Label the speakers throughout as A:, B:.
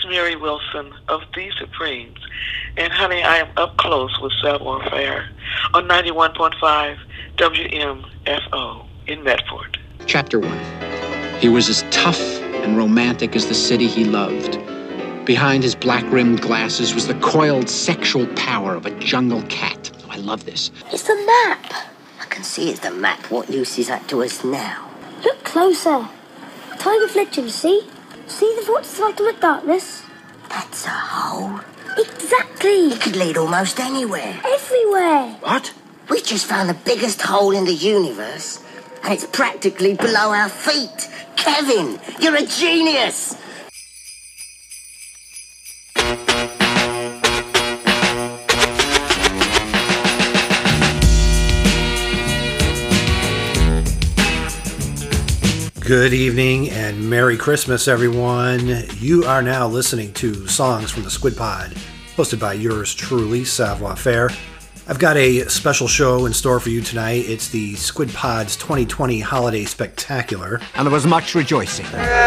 A: Mary Wilson of The Supremes. And honey, I am up close with Savoir Faire on 91.5 WMFO in Medford.
B: Chapter 1. He was as tough and romantic as the city he loved. Behind his black-rimmed glasses was the coiled sexual power of a jungle cat. Oh, I love this.
C: It's the map. I can see it's the map. What use is that to us now?
D: Look closer. Time reflection, see? See the vortex light on the darkness?
C: That's a hole.
D: Exactly.
C: It could lead almost anywhere.
D: Everywhere.
C: What? We just found the biggest hole in the universe, and it's practically below our feet. Kevin, you're a genius.
E: Good evening and Merry Christmas, everyone. You are now listening to Songs from the Squid Pod, hosted by yours truly, Savoir Faire. I've got a special show in store for you tonight. It's the Squid Pod's 2020 Holiday Spectacular.
B: And there was much rejoicing.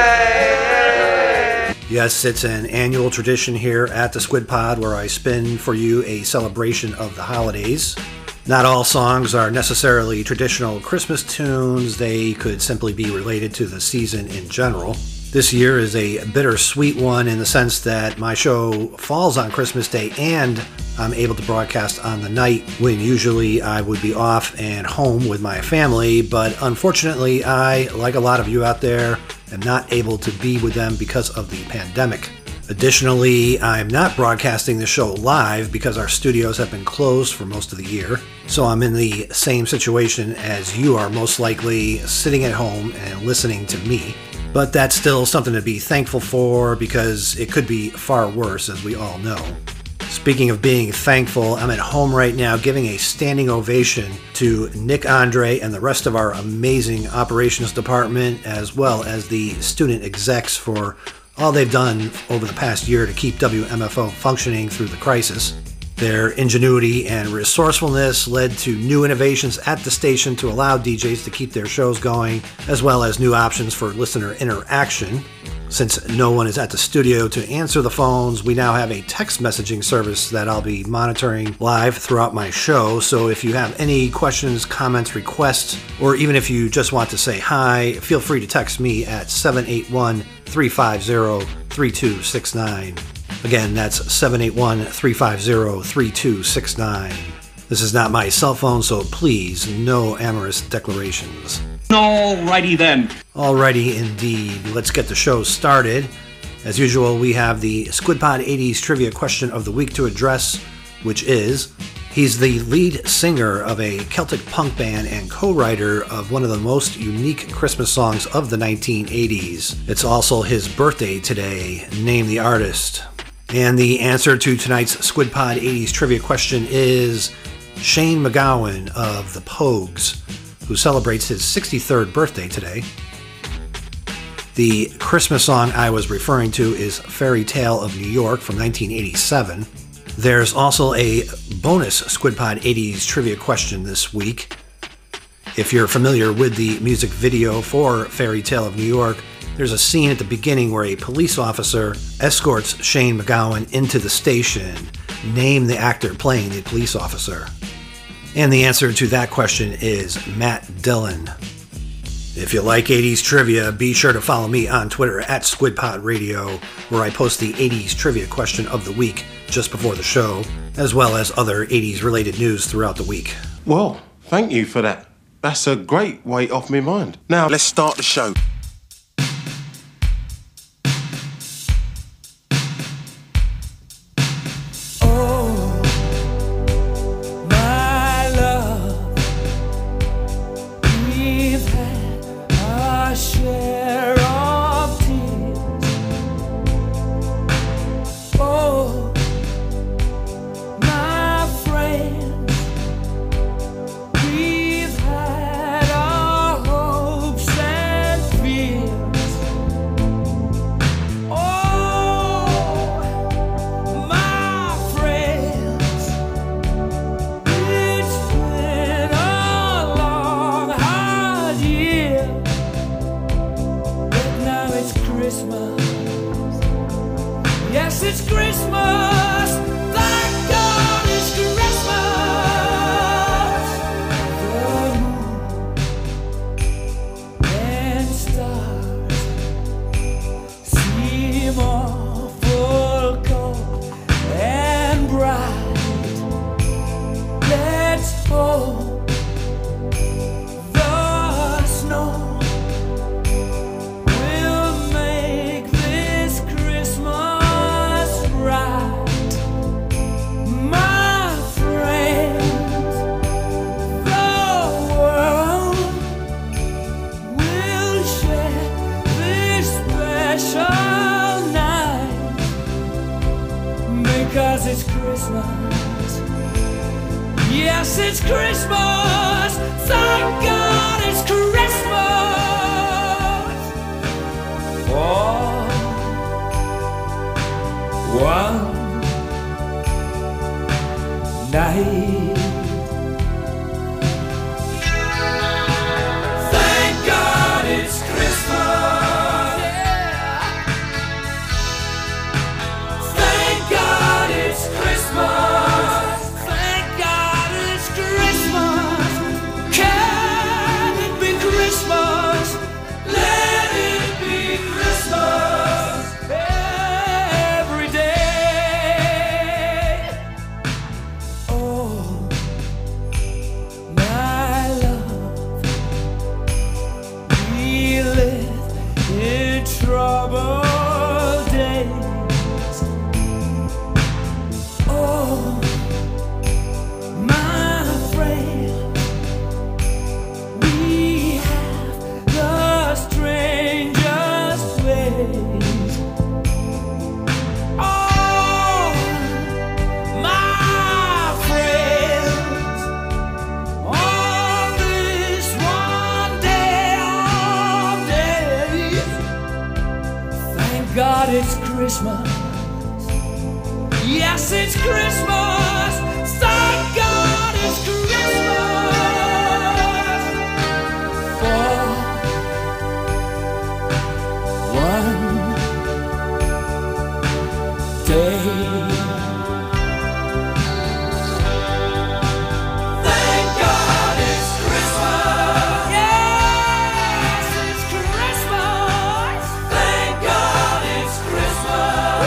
E: Yes, it's an annual tradition here at the Squid Pod where I spin for you a celebration of the holidays. Not all songs are necessarily traditional Christmas tunes. They could simply be related to the season in general. This year is a bittersweet one in the sense that my show falls on Christmas Day and I'm able to broadcast on the night when usually I would be off and home with my family. But unfortunately, I, like a lot of you out there, am not able to be with them because of the pandemic. Additionally, I'm not broadcasting the show live because our studios have been closed for most of the year. So I'm in the same situation as you are, most likely sitting at home and listening to me. But that's still something to be thankful for because it could be far worse, as we all know. Speaking of being thankful, I'm at home right now giving a standing ovation to Nick Andre and the rest of our amazing operations department, as well as the student execs for all they've done over the past year to keep WMFO functioning through the crisis. Their ingenuity and resourcefulness led to new innovations at the station to allow DJs to keep their shows going, as well as new options for listener interaction. Since no one is at the studio to answer the phones, we now have a text messaging service that I'll be monitoring live throughout my show. So if you have any questions, comments, requests, or even if you just want to say hi, feel free to text me at 781-350-3269. Again, that's 781-350-3269. This is not my cell phone, so please, no amorous declarations.
F: Alrighty then.
E: Alrighty indeed. Let's get the show started. As usual, we have the Squid Pod 80s Trivia Question of the Week to address, which is, he's the lead singer of a Celtic punk band and co-writer of one of the most unique Christmas songs of the 1980s. It's also his birthday today. Name the artist. And the answer to tonight's Squid Pod 80s Trivia Question is Shane MacGowan of the Pogues, who celebrates his 63rd birthday today. The Christmas song I was referring to is Fairy Tale of New York from 1987. There's also a bonus Squid Pod 80s trivia question this week. If you're familiar with the music video for Fairy Tale of New York, there's a scene at the beginning where a police officer escorts Shane MacGowan into the station. Name the actor playing the police officer. And the answer to that question is Matt Dillon. If you like 80s trivia, be sure to follow me on Twitter at SquidPodRadio, where I post the 80s trivia question of the week just before the show, as well as other 80s related news throughout the week.
G: Well, thank you for that. That's a great weight off my mind. Now, let's start the show.
H: Yes, it's Christmas. Thank God it's Christmas. The moon and stars seem awful cold and bright. Let's hope the snow will make this Christmas right. My friends, the world will share this special night because it's Christmas. Yes, it's Christmas. Thank God it's Christmas. For one night. Thank God it's Christmas. Yeah. Thank God it's Christmas. Thank God it's Christmas. Can it be Christmas? Let it be Christmas every day. Oh, my love, we live in troubled days. Oh, my friend, we have the strangest ways. Oh, my friends, on this one day of days, thank God it's Christmas. Yes, it's Christmas. Thank God it's Christmas. For one day. Thank God it's Christmas. Yes, it's Christmas. Thank God it's Christmas.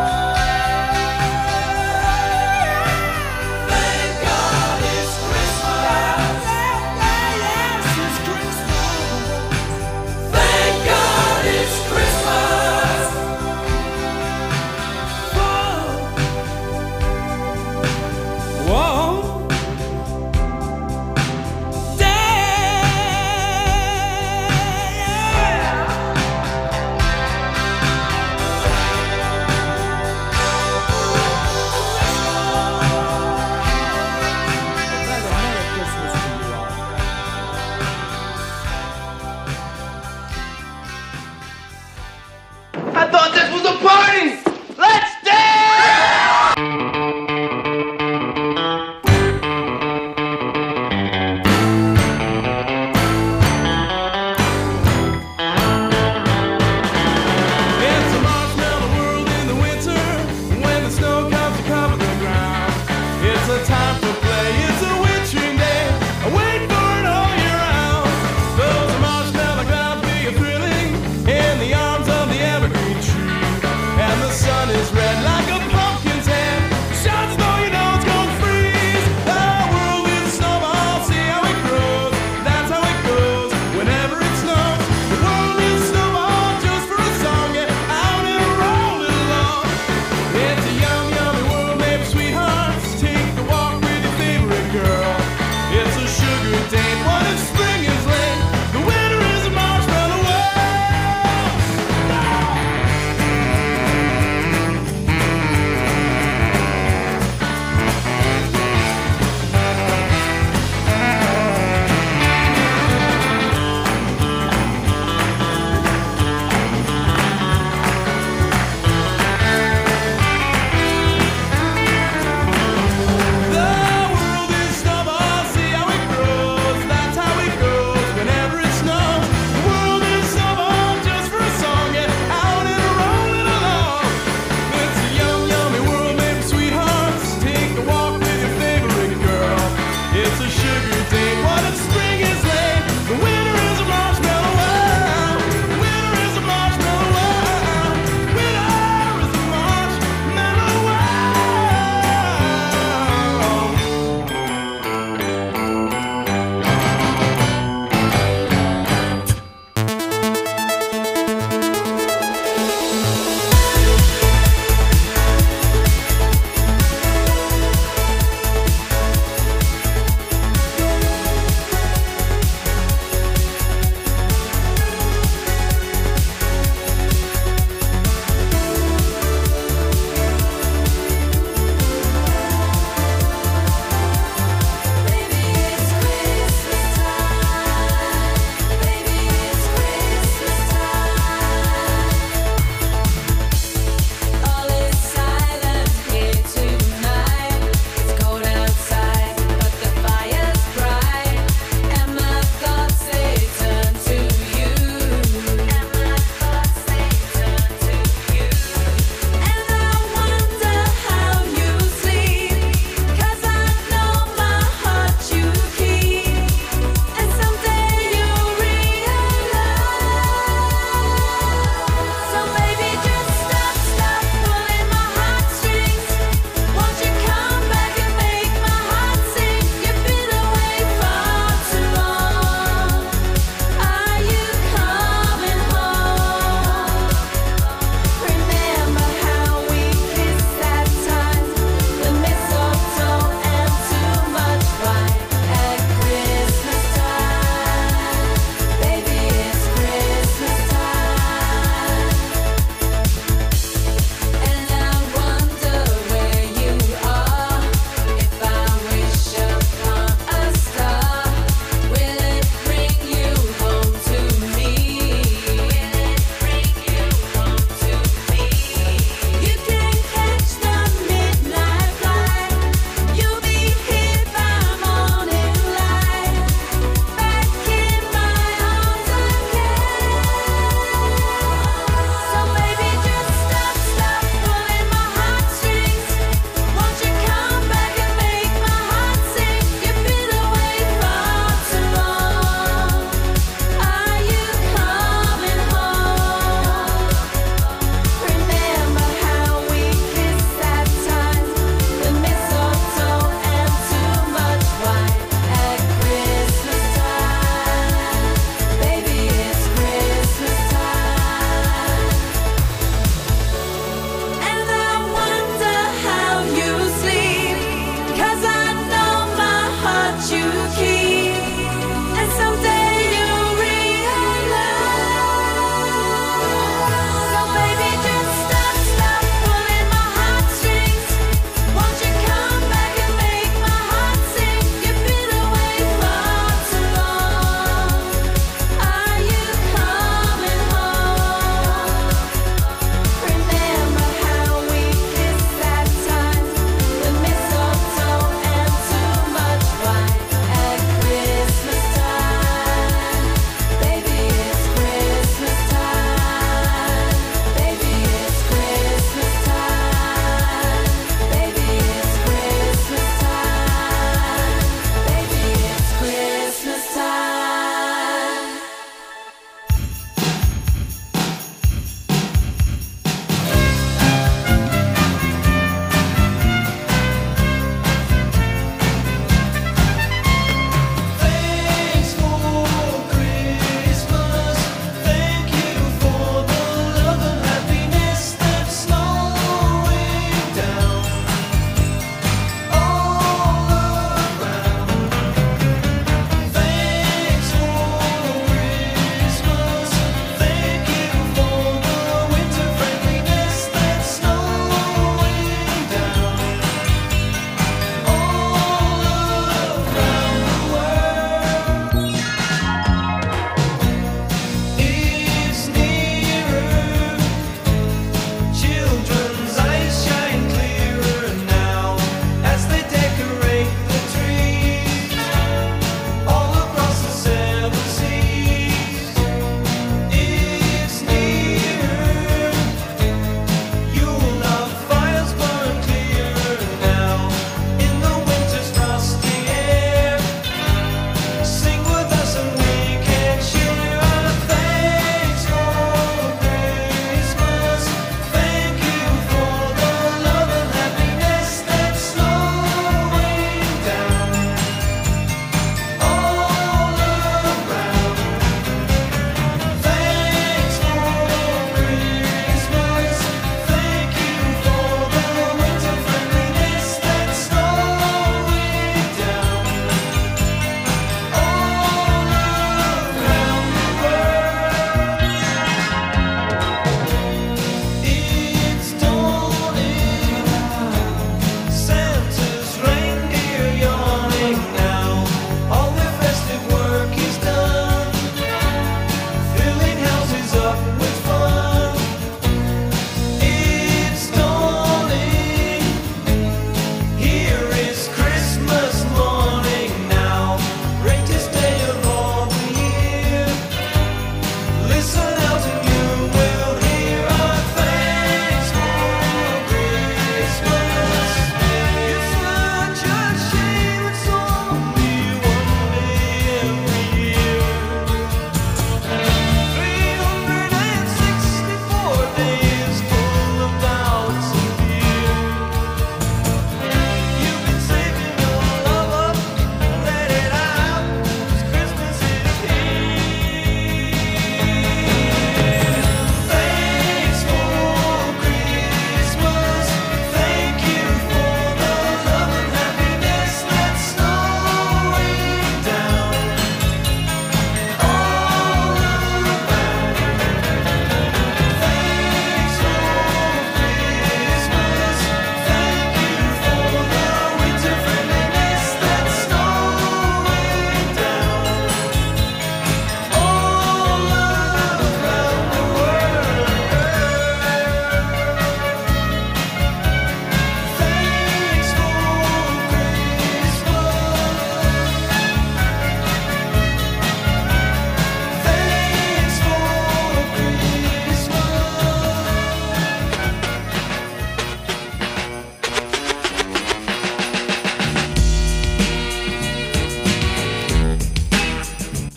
H: Thank God it's Christmas. Yes, it's Christmas. Thank God it's Christmas. For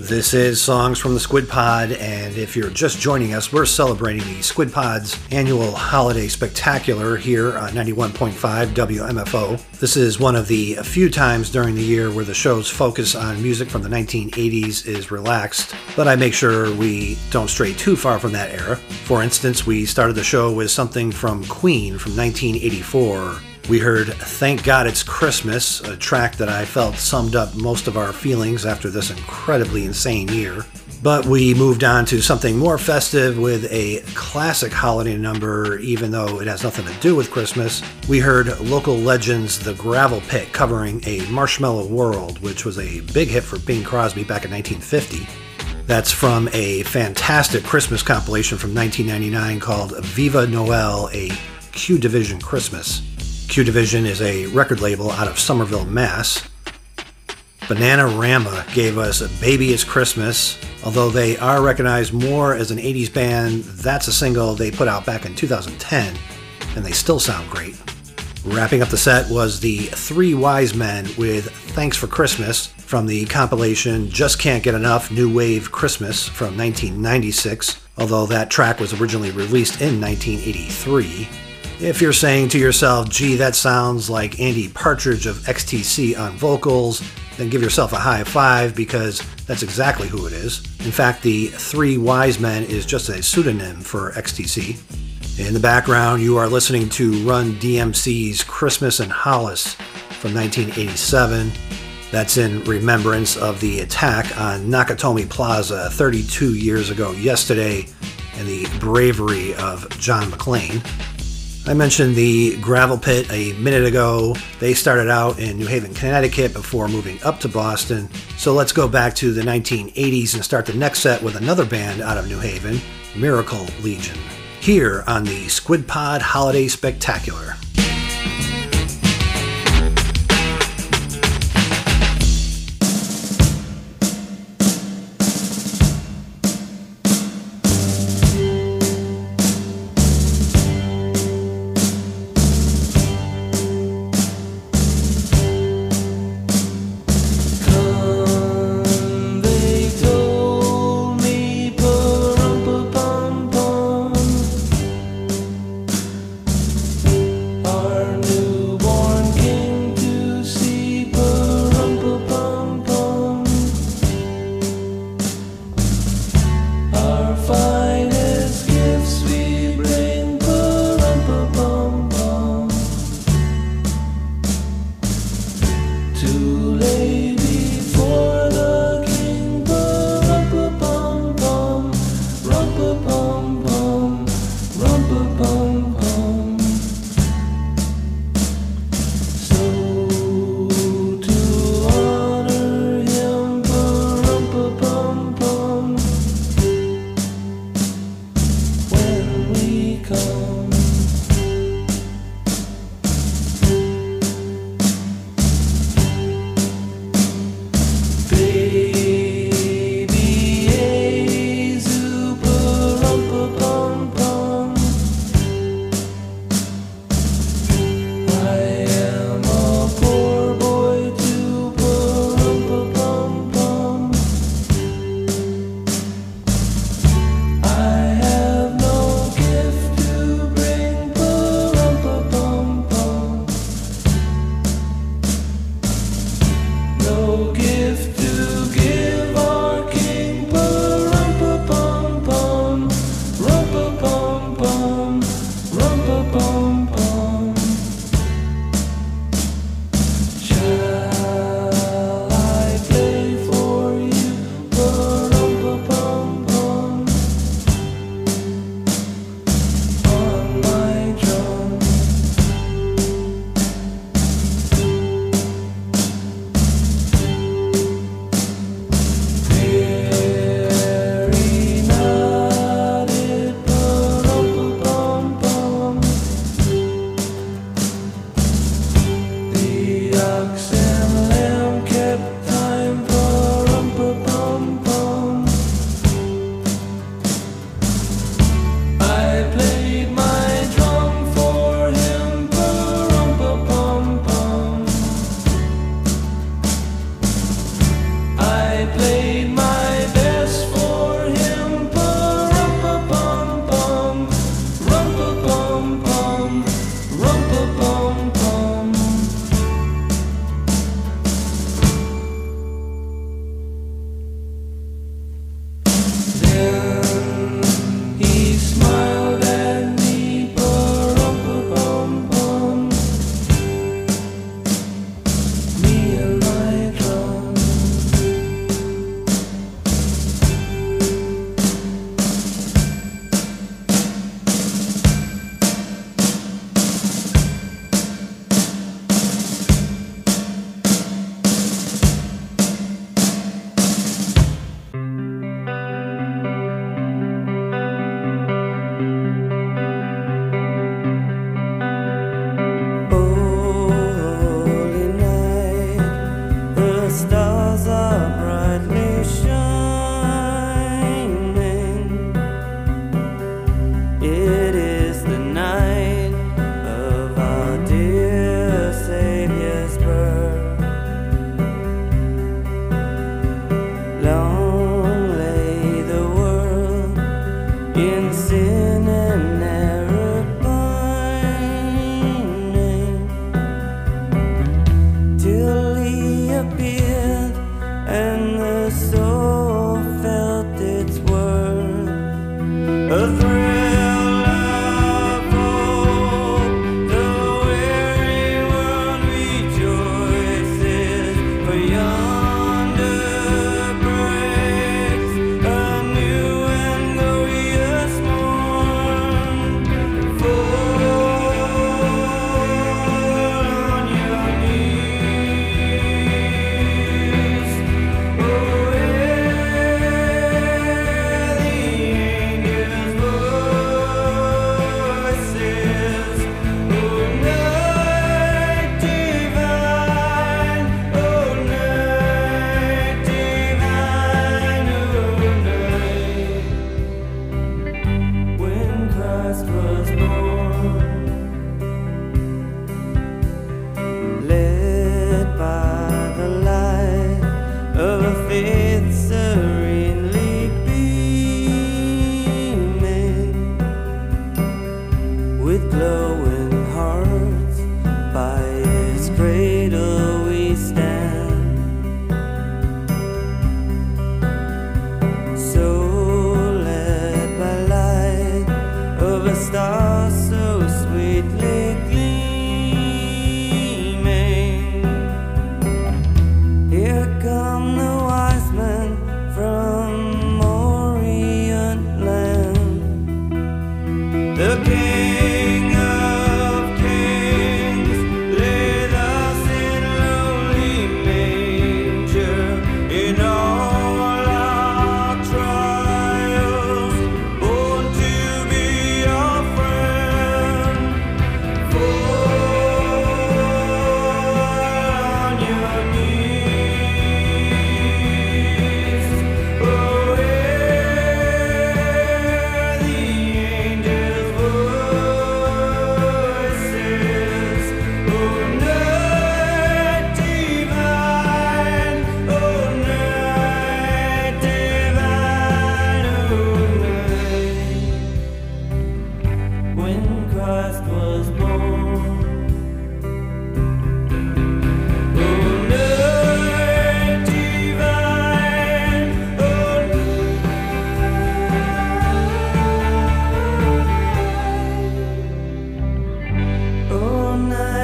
E: This is Songs from the Squid Pod, and if you're just joining us, we're celebrating the Squid Pod's annual holiday spectacular here on 91.5 WMFO. This is one of the few times during the year where the show's focus on music from the 1980s is relaxed, but I make sure we don't stray too far from that era. For instance, we started the show with something from Queen from 1984. We heard Thank God It's Christmas, a track that I felt summed up most of our feelings after this incredibly insane year. But we moved on to something more festive with a classic holiday number, even though it has nothing to do with Christmas. We heard local legends The Gravel Pit covering A Marshmallow World, which was a big hit for Bing Crosby back in 1950. That's from a fantastic Christmas compilation from 1999 called Viva Noel, a Q Division Christmas. Q Division is a record label out of Somerville, Mass. Bananarama gave us Baby It's Christmas. Although they are recognized more as an 80s band, that's a single they put out back in 2010, and they still sound great. Wrapping up the set was the Three Wise Men with Thanks for Christmas from the compilation Just Can't Get Enough New Wave Christmas from 1996, although that track was originally released in 1983. If you're saying to yourself, gee, that sounds like Andy Partridge of XTC on vocals, then give yourself a high five because that's exactly who it is. In fact, the Three Wise Men is just a pseudonym for XTC. In the background, you are listening to Run DMC's Christmas in Hollis from 1987. That's in remembrance of the attack on Nakatomi Plaza 32 years ago yesterday and the bravery of John McClane. I mentioned the Gravel Pit a minute ago. They started out in New Haven, Connecticut before moving up to Boston. So let's go back to the 1980s and start the next set with another band out of New Haven, Miracle Legion, here on the Squid Pod Holiday Spectacular.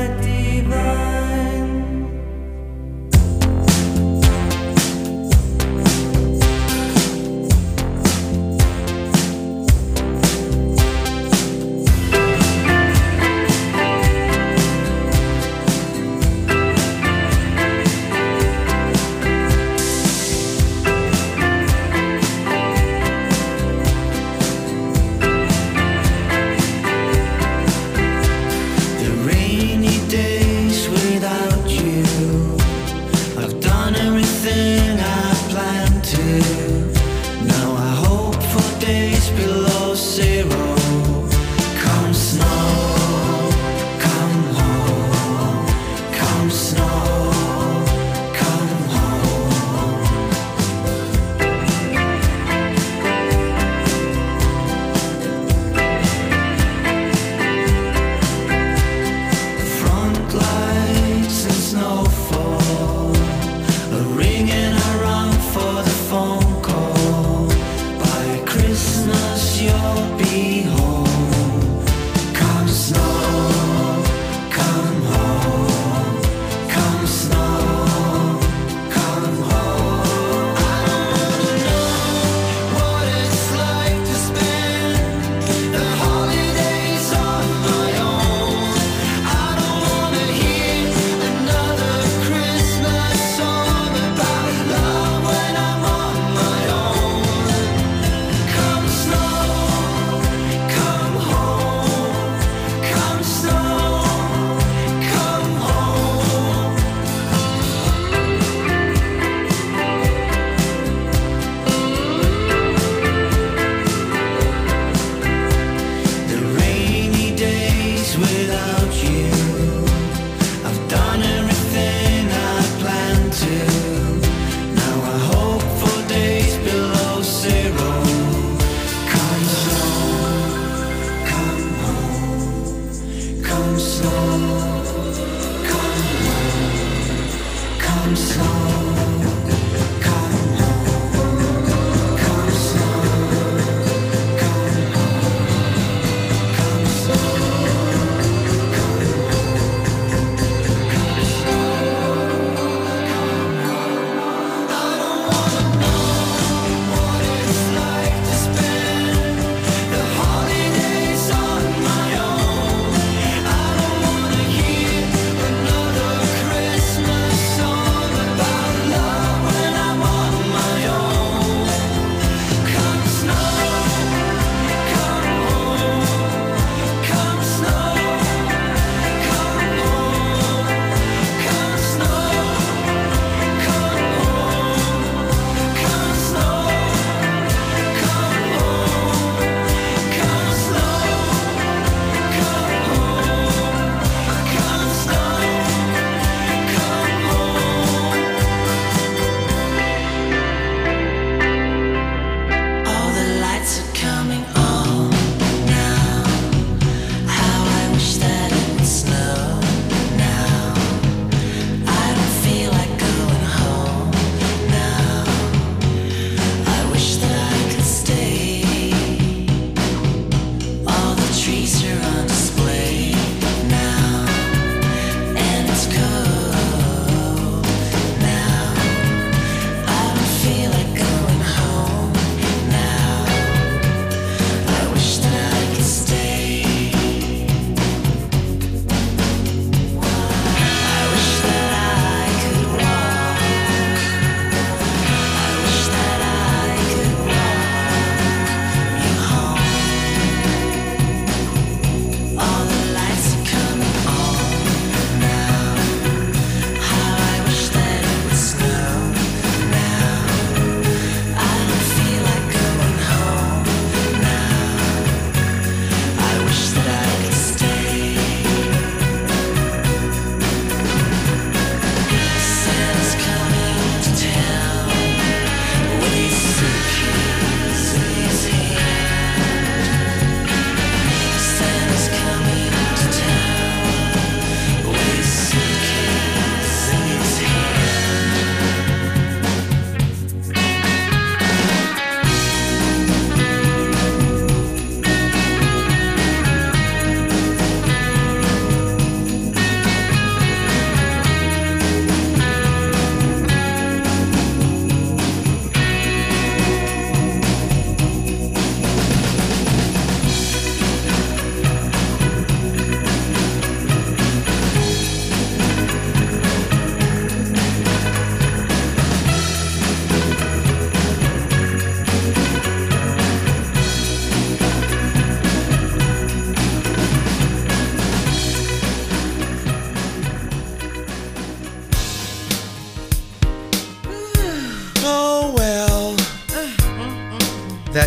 I: The rainy day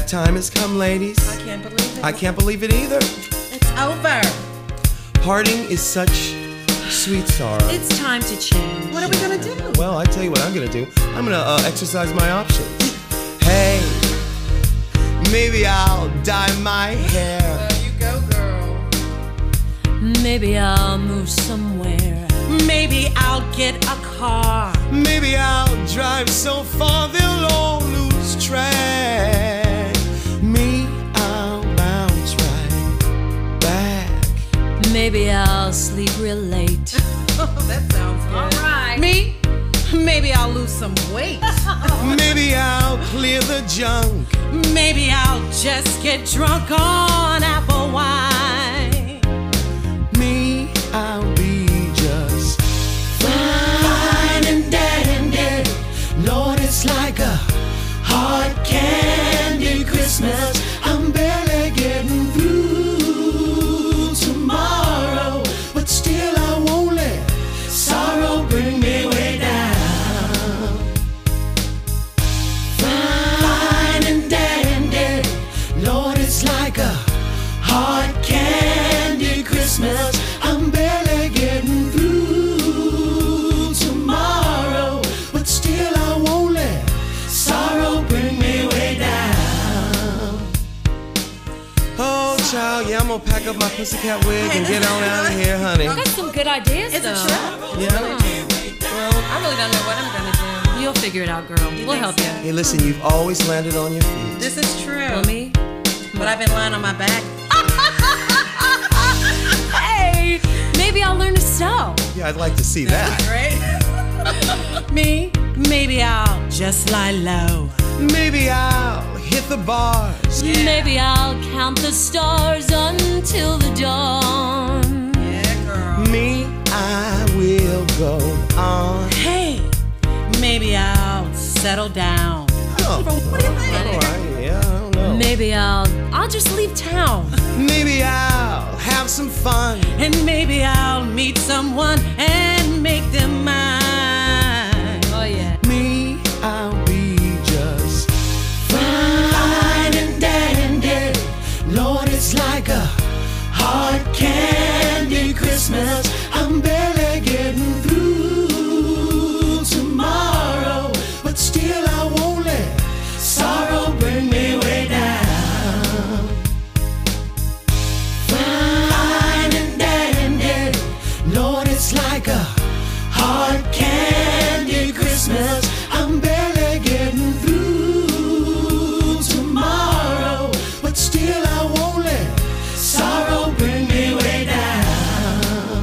I: That time has come, ladies.
J: I can't believe it.
I: I can't believe it either.
J: It's over.
I: Parting is such sweet sorrow.
J: It's time to change. What are we gonna do?
I: Well, I tell you what I'm gonna do. I'm gonna exercise my options. Hey, maybe I'll dye my hair.
J: There you go, girl.
K: Maybe I'll move somewhere.
J: Maybe I'll get a car.
I: Maybe I'll drive so far they'll all lose track. Me, I'll bounce right back.
K: Maybe I'll sleep real late.
J: Oh, that sounds good.
K: All right.
J: Me? Maybe I'll lose some weight.
I: Maybe I'll clear the junk.
J: Maybe I'll just get drunk on apple wine.
I: Me, I'll be just fine and dandy. Lord, it's like a hard candy Christmas. I'm barely getting through tomorrow, but still I won't let sorrow bring me way down. Fine and dandy. Lord, it's like a hard candy Christmas. I'm barely getting through tomorrow, but still I won't let sorrow bring me way down. Oh, child, yeah, I'm gonna pack up my pussycat wig and get on out of here, honey.
K: You got some good ideas,
J: It's
K: though.
J: a trip.
I: Yeah.
K: Well,
J: I really don't know what I'm gonna do.
K: you'll figure it out, girl. We'll help you.
I: Hey, listen, you've always landed on your feet.
J: This is true.
K: Well, me?
J: But I've been lying on my back.
K: Hey, maybe I'll learn to sew.
I: Yeah, I'd like to see that.
J: Right? Me? Maybe I'll just lie low.
I: Maybe I'll hit the bars.
J: Yeah.
K: Maybe I'll count the stars until the dawn.
J: Yeah, girl.
I: Me, I will go on.
J: Hey, maybe I'll settle down.
I: Oh,
J: What do you think?
I: all right, yeah, I don't know.
K: Maybe I'll just leave town.
I: Maybe I'll have some fun.
J: And maybe I'll meet someone and make them mine.
K: Oh, yeah.
I: Me, I'll be just fine and dandy. Lord, it's like a hard candy Christmas. I'm barely getting through tomorrow, but still I won't let sorrow bring me way down. Fine and dandy. Lord, it's like a hard candy Christmas. I'm barely getting through tomorrow, but still I won't let sorrow bring me way down.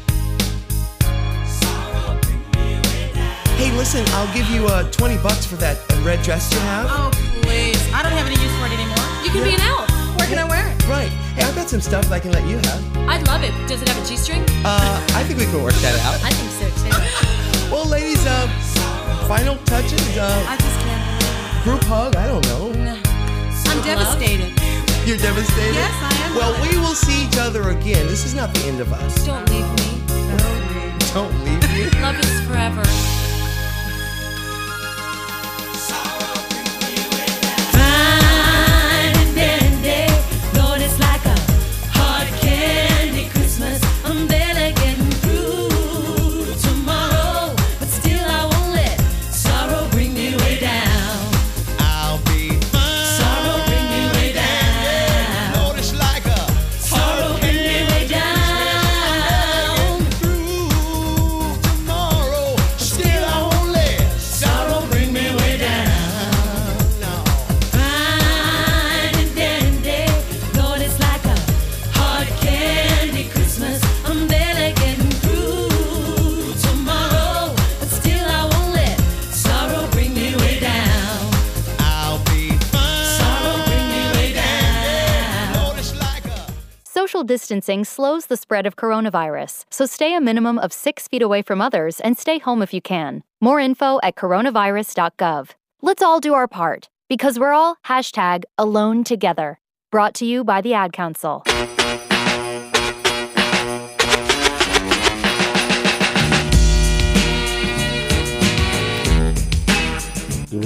I: Sorrow bring me way down. Hey, listen, I'll give you $20 for that red dress you have.
J: Oh, please. I don't have any use for it anymore.
K: You can be an elf.
J: Where can I wear it?
I: Right. Hey, I've got some stuff that I can let you have.
K: I'd love it. Does it have a G-string?
I: I think we can work that out.
K: I think so, too.
I: Well, ladies, final touches,
J: I just can't believe
I: group hug, I don't know.
J: it. I'm devastated.
I: You're devastated?
J: Yes, I am.
I: Well, we will see each other again. This is not the end of us.
K: Don't leave me.
I: Don't leave me.
K: Love is forever. Fine and dandy. Lord, it's like a hard candy Christmas. I'm barely getting through tomorrow, but still I won't let sorrow bring me way down.
I: I'll be fine.
K: Sorrow bring me way down.
I: Lord, it's like a
K: Sorrow bring me way down.
I: through tomorrow. Still I won't let sorrow bring me way down. No.
K: Fine and dandy. Lord, it's like a hard candy Christmas. I'm barely getting through tomorrow, but still I won't let sorrow bring me way down.
I: I'll be fine.
K: Sorrow bring me way down.
I: Lord, it's like a
L: Social distancing slows the spread of coronavirus, so stay a minimum of 6 feet away from others and stay home if you can. More info at coronavirus.gov. Let's all do our part, because we're all #alone together. Brought to you by the Ad Council.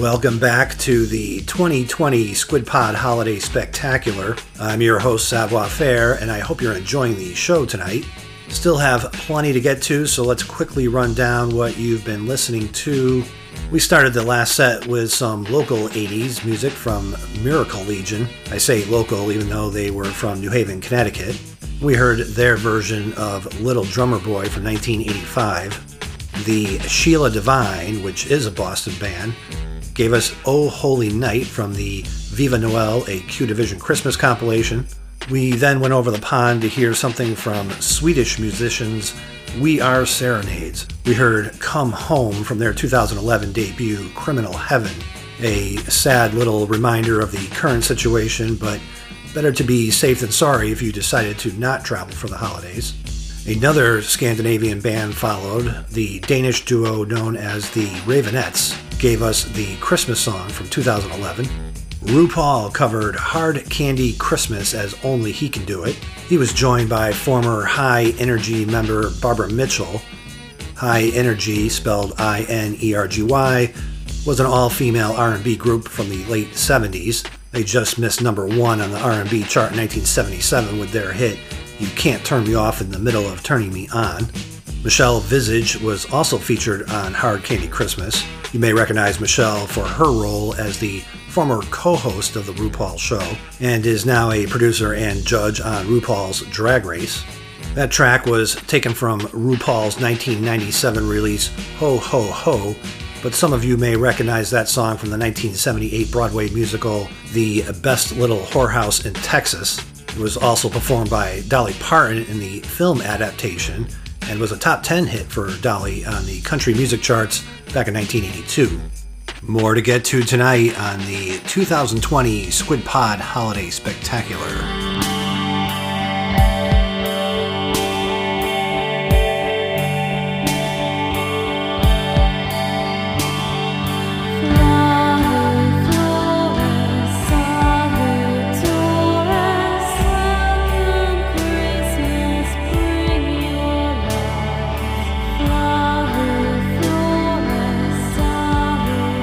E: Welcome back to the 2020 Squid Pod Holiday Spectacular. I'm your host, Savoir Faire, and I hope you're enjoying the show tonight. Still have plenty to get to, so let's quickly run down what you've been listening to. We started the last set with some local 80s music from Miracle Legion. I say local even though they were from New Haven, Connecticut. We heard their version of Little Drummer Boy from 1985. The Sheila Divine, which is a Boston band, gave us Oh Holy Night from the Viva Noel, a Q Division Christmas compilation. We then went over the pond to hear something from Swedish musicians We Are Serenades. We heard Come Home from their 2011 debut Criminal Heaven, a sad little reminder of the current situation, but better to be safe than sorry if you decided to not travel for the holidays. Another Scandinavian band followed. The Danish duo known as the Ravenettes gave us the Christmas song from 2011. RuPaul covered Hard Candy Christmas as only he can do it. He was joined by former High Energy member Barbara Mitchell. High Energy, spelled I-N-E-R-G-Y, was an all-female R&B group from the late 70s. They just missed number 1 on the R&B chart in 1977 with their hit You Can't Turn Me Off in the Middle of Turning Me On. Michelle Visage was also featured on Hard Candy Christmas. You may recognize Michelle for her role as the former co-host of the RuPaul show, and is now a producer and judge on RuPaul's Drag Race. That track was taken from RuPaul's 1997 release Ho Ho Ho, but some of you may recognize that song from the 1978 Broadway musical The Best Little Whorehouse in Texas. It was also performed by Dolly Parton in the film adaptation, and was a top 10 hit for Dolly on the country music charts back in 1982. More to get to tonight on the 2020 Squid Pod Holiday Spectacular.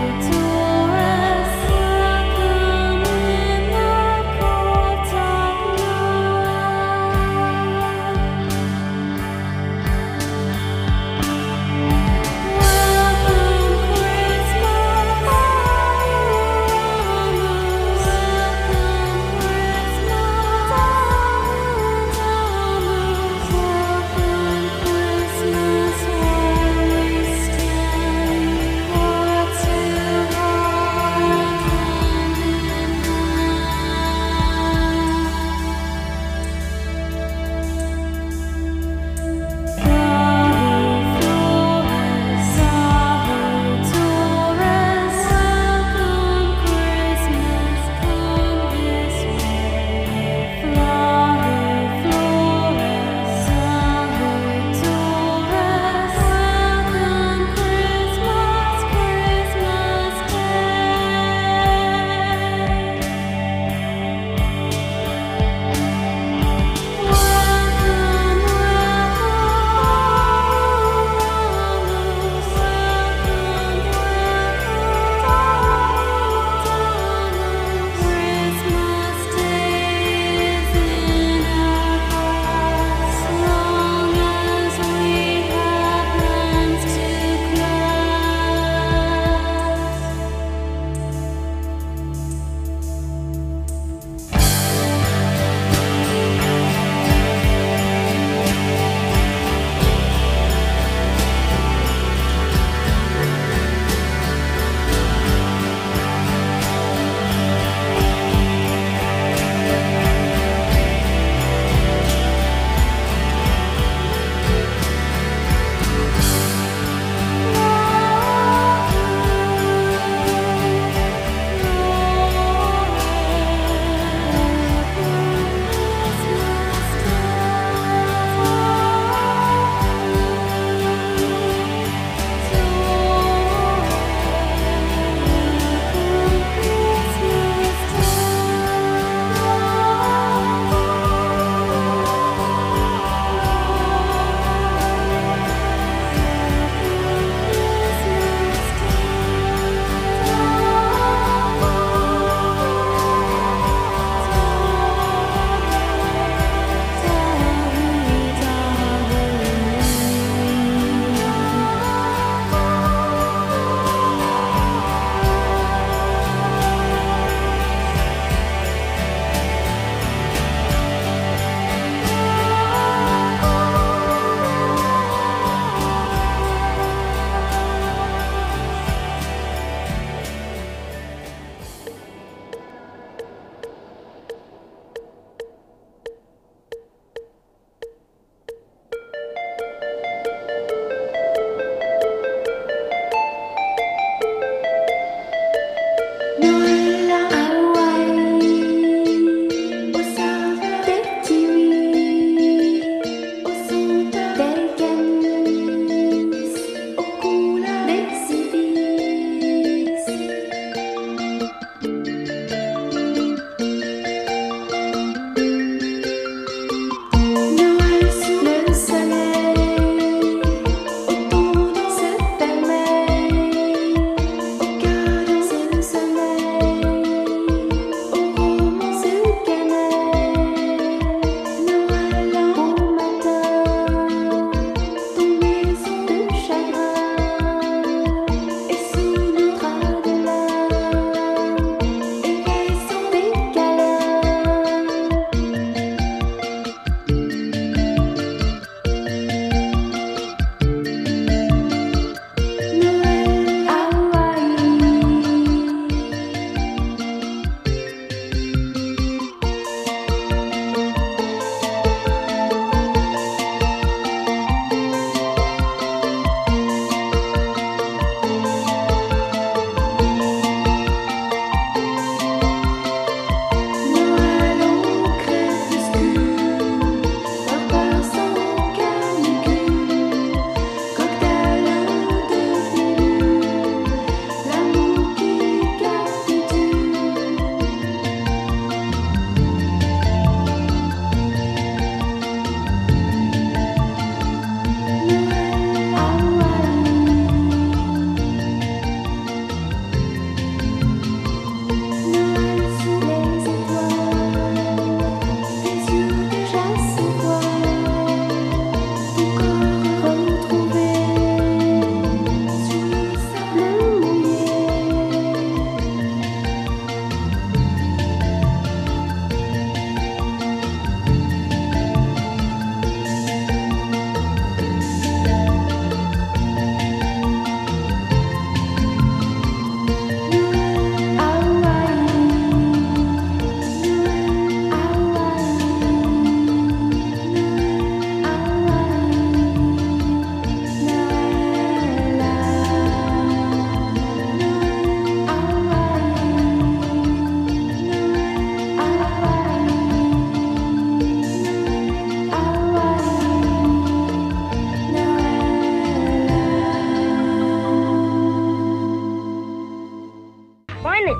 K: Talk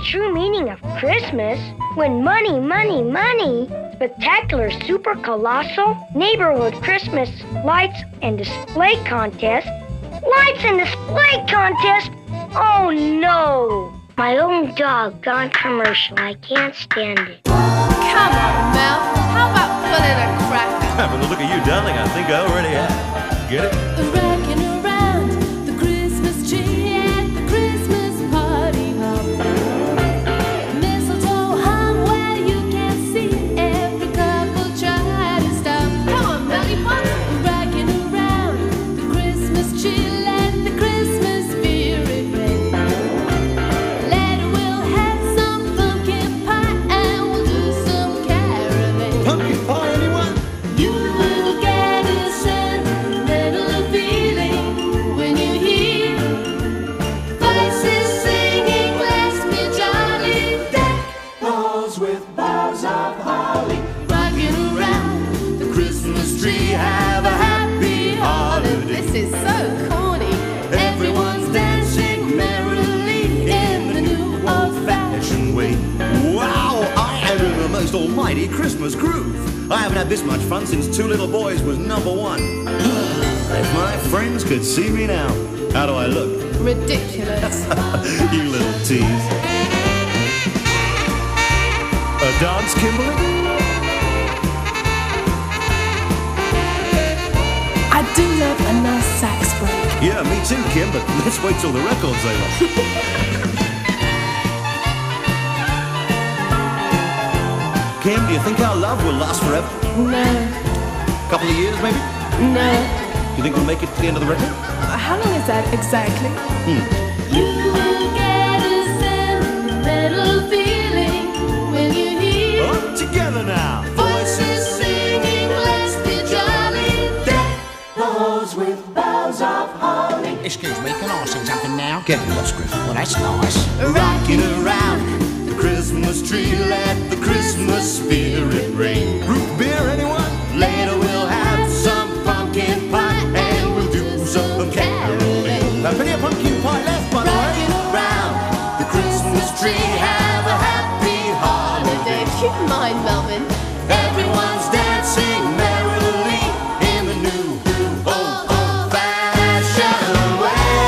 D: true meaning of Christmas. When money, money, money, spectacular, super colossal, neighborhood Christmas lights and display contest. Lights and display contest? Oh no! My own doggone commercial. I can't stand it.
K: Come on, Mel. How about pulling a cracker?
M: Having a look at you, darling, I think I already have. Get it?
K: Rocking around the Christmas tree at the Christmas party hop. Mistletoe hung where you can see every couple try to stop. Come on, Melly Pop. Rocking around the Christmas tree, let the Christmas spirit reign. Later we'll have some pumpkin pie and we'll do some caroling.
M: Pumpkin pie, anyone?
K: You will get a sentimental feeling when you hear voices singing, "Let's be jolly." Deck halls with boughs of holly, rocking around the Christmas tree. Have a happy holiday. This is so corny. Everyone's dancing merrily in the new old-fashioned way.
M: Wow, I am in the most almighty Christmas groove. I haven't had this much fun since Two Little Boys was #1. If my friends could see me now, how do I look?
K: Ridiculous.
M: You little tease. A dance, Kimberly?
K: I do love a nice sax break.
M: Yeah, me too, Kim, but let's wait till the record's over. Kim, do you think our love will last forever?
K: No,
M: Couple of years, maybe?
K: no.
M: Do you think we'll make it to the end of the record?
K: How long is that exactly? You will get a sentimental feeling when you hear
M: Up together now.
K: voices singing, "Let's be jolly." Deck the halls with boughs of holly,
B: Excuse me, can I sing something now?
M: Get lost, Griffin.
B: Well, that's nice.
M: Rocking around the Christmas tree, let the Christmas spirit reign. Root beer, anyone? Later we'll have some pumpkin pie and we'll do some caroling. Now, plenty of pumpkin pie left, by the way.
K: rocking around
M: The Christmas tree, have a happy holiday.
K: keep in mind, Melvin.
M: Everyone's dancing merrily in the new old-fashioned way.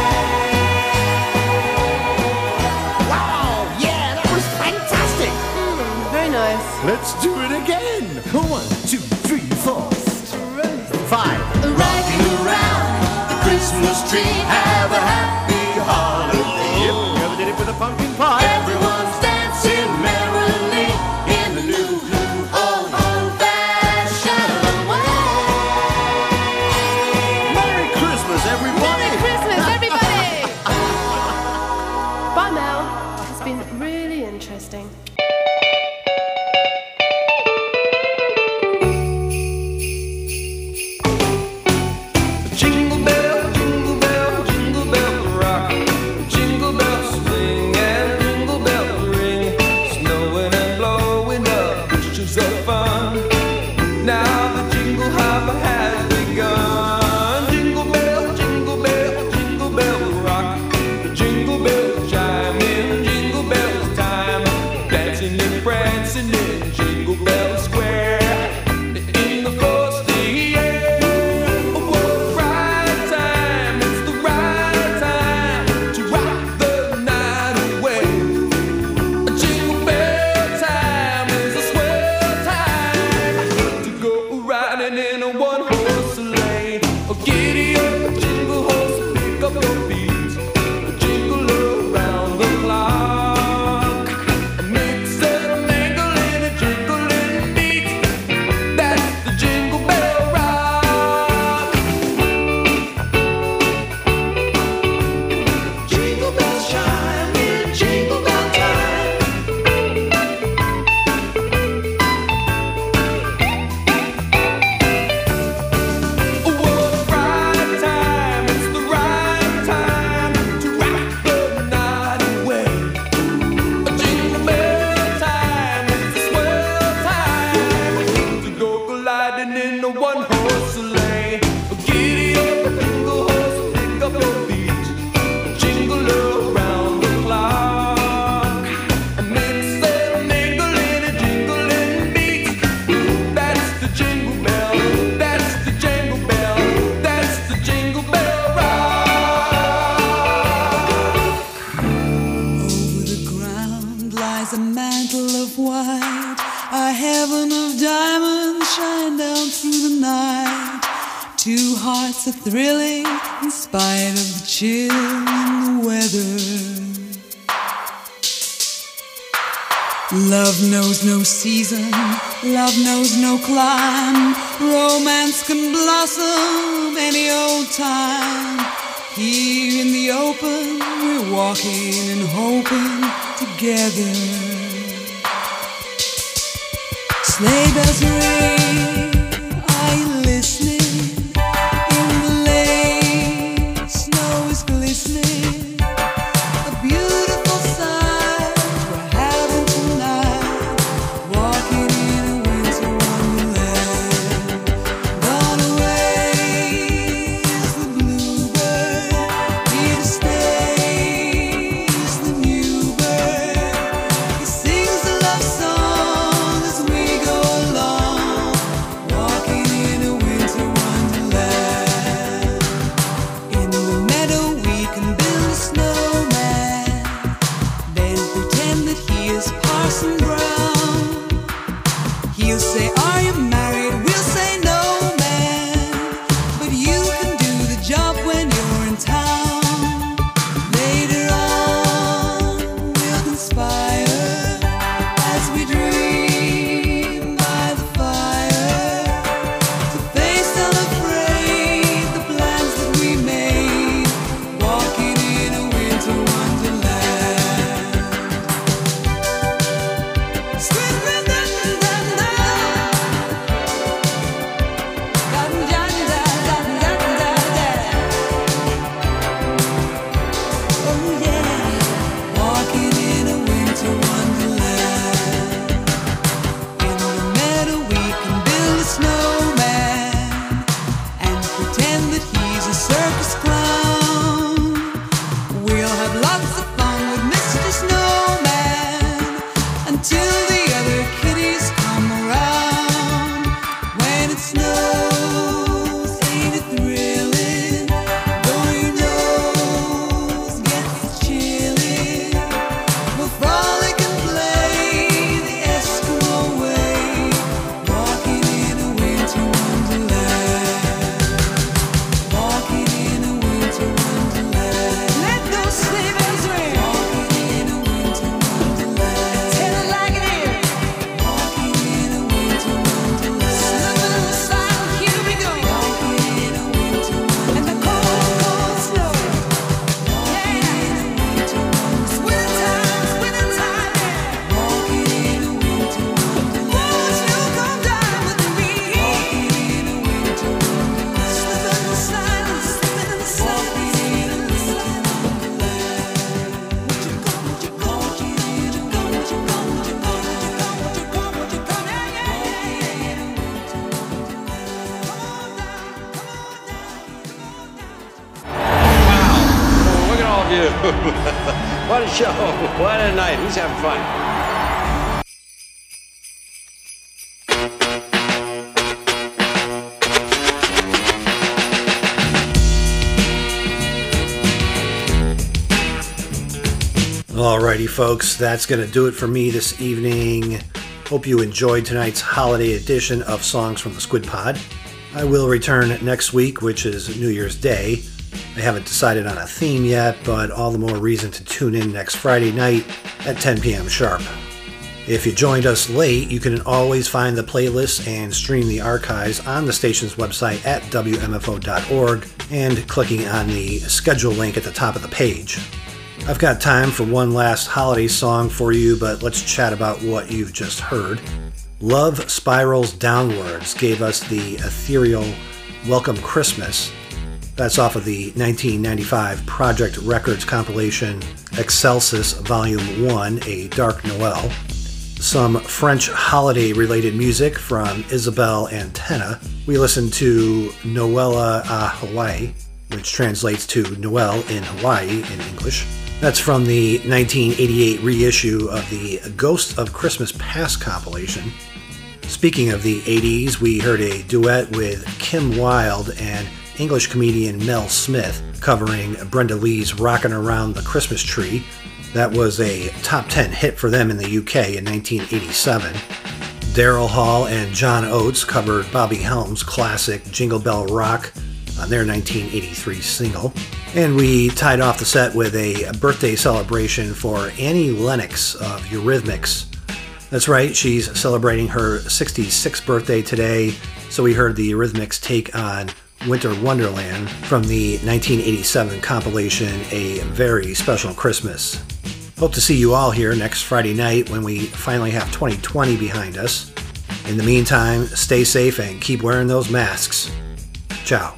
B: Wow, yeah, that was fantastic.
K: Very nice.
M: Let's do it again. 1, 2, 3, 4, 5. Rocking around the Christmas tree, have a happy holiday. Yep, never did it with a pumpkin pie. Everyone's dancing merrily in the new old-fashioned way. Merry Christmas, everybody.
K: Merry Christmas, everybody! Bye, Mel. It's been really interesting.
M: Jingle bell, jingle bell,
J: hearts are thrilling in spite of the chill in the weather. Love knows no season, love knows no clime. Romance can blossom any old time. Here in the open, we're walking and hoping together. Sleigh bells ring, are you listening? In the lane, snow is glistening. A beautiful sight we're having tonight, walking in a winter wonderland. Gone away is the bluebird, here to stay is the new bird. He sings a love song as we go along, walking in a winter wonderland. In the meadow we can build a snowman, then pretend that he is Parson Brown. He'll say, are you married? We'll say, no, man. But you can do the job when you're in town. Later on, we'll conspire as we dream by the fire, to face unafraid the plans that we made, walking in a winter wonderland. Oh yeah, walking in a winter wonderland. In the meadow we can build a snowman and pretend that he's a circus clown. We'll have lots of fun with Mr. Snowman until the other kitties come around. When it snows, ain't it thrilling? Though your nose gets chilly, we'll frolic and play the Eskimo way, walking in a winter wonderland. Walking in a winter wonderland. Let those sleigh bells ring. Walking in a winter wonderland. Tell it like it is. Walking in a winter wonderland. Slipping in the silent, here we go. Walking in a winter wonderland. And the cold, cold snow. Walking in a winter wonderland. Winter time, yeah. Walking in a winter wonderland. Won't you come down with me? Walking in a winter wonderland. Slipping in the silence, slipping in the silence. Walking in a winter wonderland. Would you come, would you come, would you come, would you come, would you come, would you come, would you come, would you come, would you come, yeah, yeah, yeah. Walking in a winter wonderland.
N: Wow. Look at all of you. What a show. What a night. Who's having fun?
E: Alrighty, folks, that's going to do it for me this evening. Hope you enjoyed tonight's holiday edition of Songs from the Squid Pod. I will return next week, which is New Year's Day. I haven't decided on a theme yet, but all the more reason to tune in next Friday night at 10 p.m. sharp. If you joined us late, you can always find the playlists and stream the archives on the station's website at wmfo.org and clicking on the schedule link at the top of the page. I've got time for one last holiday song for you, but let's chat about what you've just heard. Love Spirals Downwards gave us the ethereal Welcome Christmas. That's off of the 1995 Project Records compilation Excelsis Volume 1, A Dark Noel. Some French holiday-related music from Isabelle Antenna. We listened to Noëlla à Hawaii, which translates to Noel in Hawaii in English. That's from the 1988 reissue of the Ghost of Christmas Past compilation. Speaking of the 80s, we heard a duet with Kim Wilde and English comedian Mel Smith covering Brenda Lee's Rockin' Around the Christmas Tree. That was a top 10 hit for them in the UK in 1987. Daryl Hall and John Oates covered Bobby Helms' classic Jingle Bell Rock on their 1983 single. And we tied off the set with a birthday celebration for Annie Lennox of Eurythmics. That's right, she's celebrating her 66th birthday today, so we heard the Eurythmics take on Winter Wonderland from the 1987 compilation A Very Special Christmas. Hope to see you all here next Friday night when we finally have 2020 behind us. In the meantime, stay safe and keep wearing those masks. Ciao.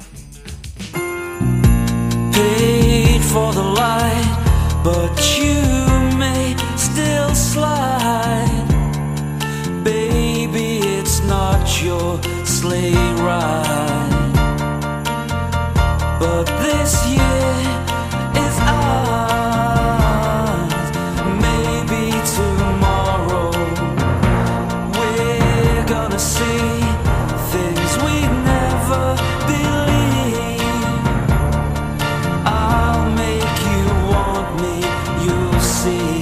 I: Paid for the light, but you may still slide. Baby, it's not your sleigh ride, but this year is ours. Maybe tomorrow we're gonna see things we never believe. I'll make you want me, you'll see.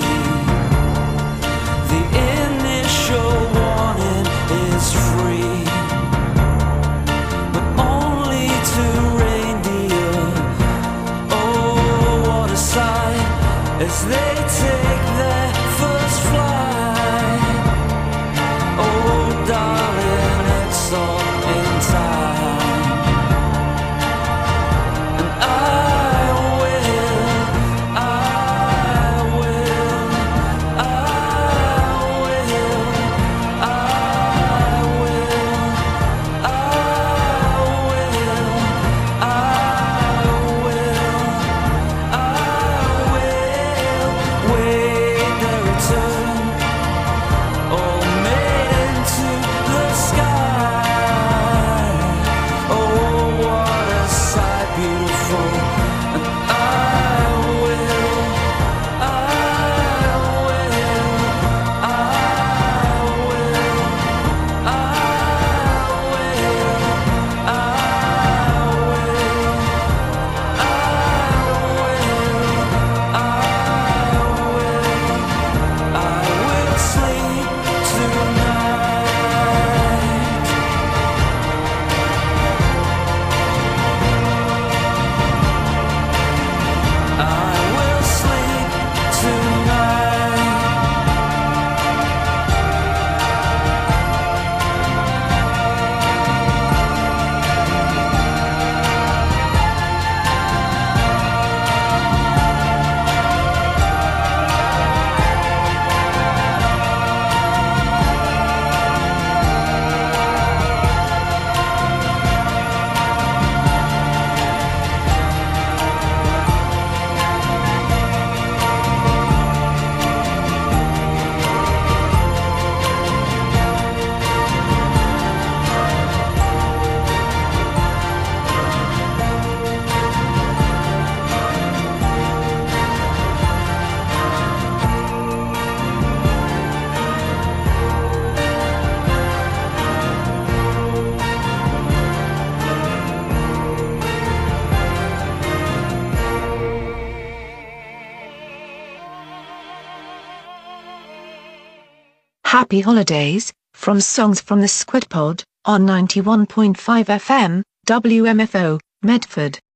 I: The initial warning is free, but only to reindeer. Oh, what a sight as they take their first flight. Oh, darling, it's all in time. And I will, I will, I will, I will, I will wait their return, all made into the sky. Oh, what a sight beautiful. And I will, I will, I will, I will, I will sleep tonight. I will sleep tonight.
O: Happy holidays, from Songs from the Squid Pod, on 91.5 FM, WMFO, Medford.